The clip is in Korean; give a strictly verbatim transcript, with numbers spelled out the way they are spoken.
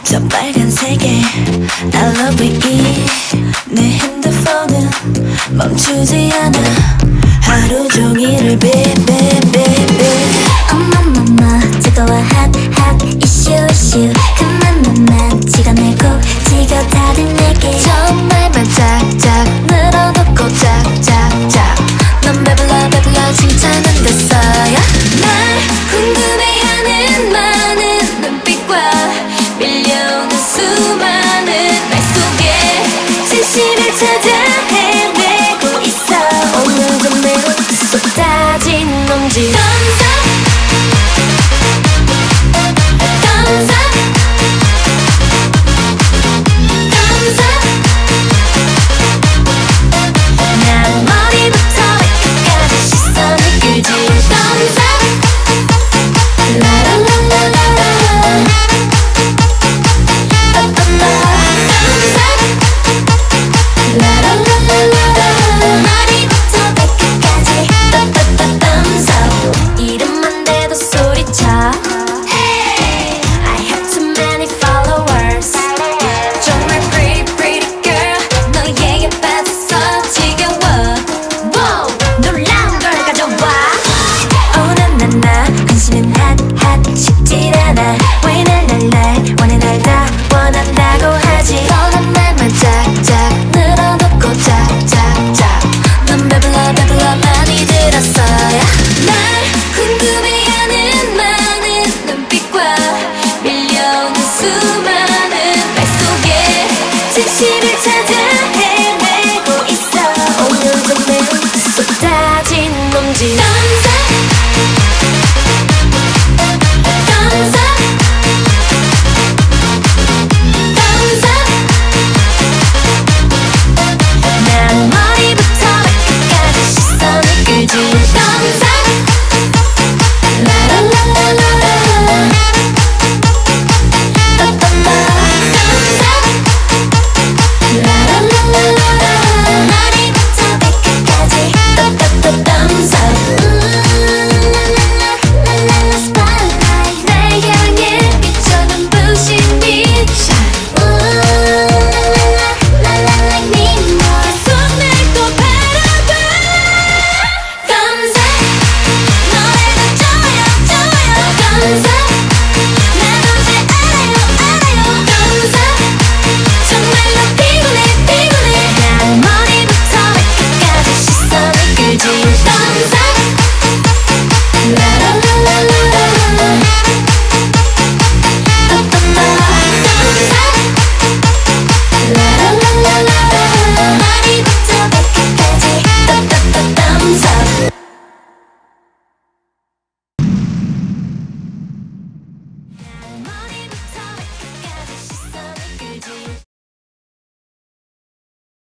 저 빨간색의 엘로브이 내 핸드폰은 멈추지 않아 하루 종일을 비비비비 어머머머 뜨거워 핫핫 이슈 이슈 그만만만 시간을 콕 지겨다든 내게 정말만 짝짝 늘어놓고 짝짝짝 넌 배불러 배불러 칭찬은 됐어요 날 궁금해하는 많은 눈빛과 밀려오는 수많은 말 속에 진실을 찾아 헤매고 있어 오늘도 매로 쏟아진 nom지 Thumbs up Thumbs up Thumbs up 난 머리부터 발끝까지 시선을 끌지 Thumbs up 라라라라라라 Thumbs up 라라라라라라 머리부터 발끝까지 Thumbs up 이름만 대도 소리쳐 Hey I have too many followers 정말 pretty pretty girl 너에게 빠져서 지겨워 Wow 놀라운 걸 가져와 Oh 나나나 관심은 핫핫 쉽질 않아 왜 날 날 날 원해 날 다 원한다고 하지 뻔한 말만 짝짝 늘어놓고 짝짝짝 넌 배불러 배불러 많이 들었어요 날 궁금해하는 많은 눈빛과 밀려오는 수많은 말 속에 진실을 찾아 헤매고 있어 오늘도 매우 쏟아진 nom지